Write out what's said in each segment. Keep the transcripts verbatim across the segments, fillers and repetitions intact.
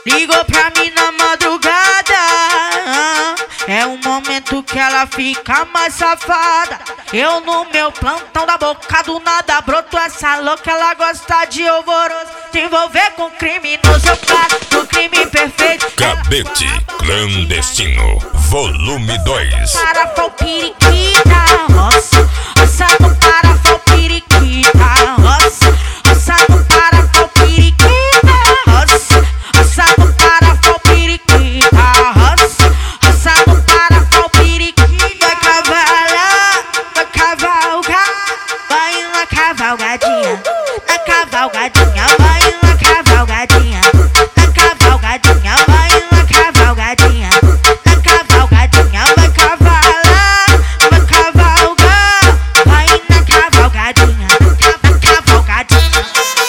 Ligou pra mim na madrugada, é o momento que ela fica mais safada. Eu no meu plantão da boca do nada broto essa louca, ela gosta de alvoroço, se envolver com criminoso. Eu paro do crime perfeito. Cabete Clandestino, volume dois. Para periquita, roça, roça no para periquita, roça, roça no para periquita, roça, roça no para periquita, roça, roça no para periquita. Vai cavalar, vai cavalgar, vai na cavalgadinha, na cavalgadinha, vai na cavalgadinha, na cavalgadinha, vai na cavalgadinha, na cavalgadinha, vai cavalar, vai cavalgar, vai na cavalgadinha, na cavalgadinha.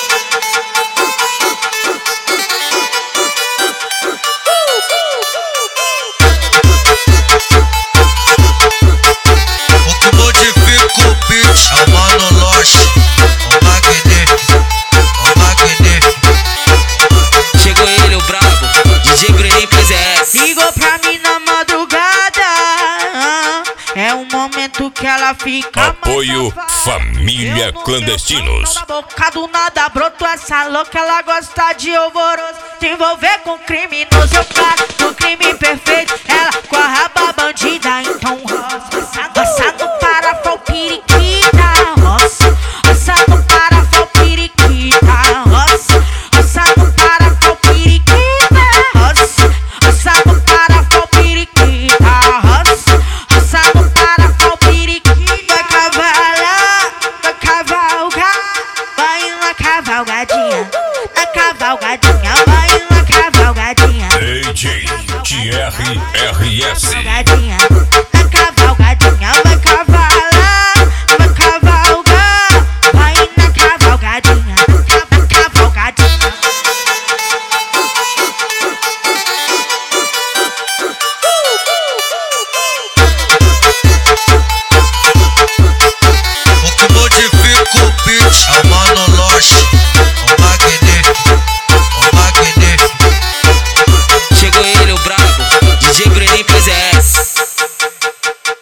O que modifica o beat é o Mano Loche, o magnífico, o magnífico. Chegou ele, o brabo, D J Bruninho P Z S. Ligou pra mim na madrugada, é o momento que ela fica Apoio mais safada. Família Eu no Clandestinos. meu plantão da boca do nada broto essa louca, ela gosta de alvoroço, se envolver com criminoso. Eu paro do crime perfeito, ela com a raba bandida. Então roça, roça no para periquita, roça, roça no para periquita, roça, roça no para periquita, roça, roça no para periquita, roça, roça no para periquita. Vai cavalar, vai cavalgar, vai na cavalgadinha, na cavalgadinha, vai na cavalgadinha, D J T R R S. cavalgadinha.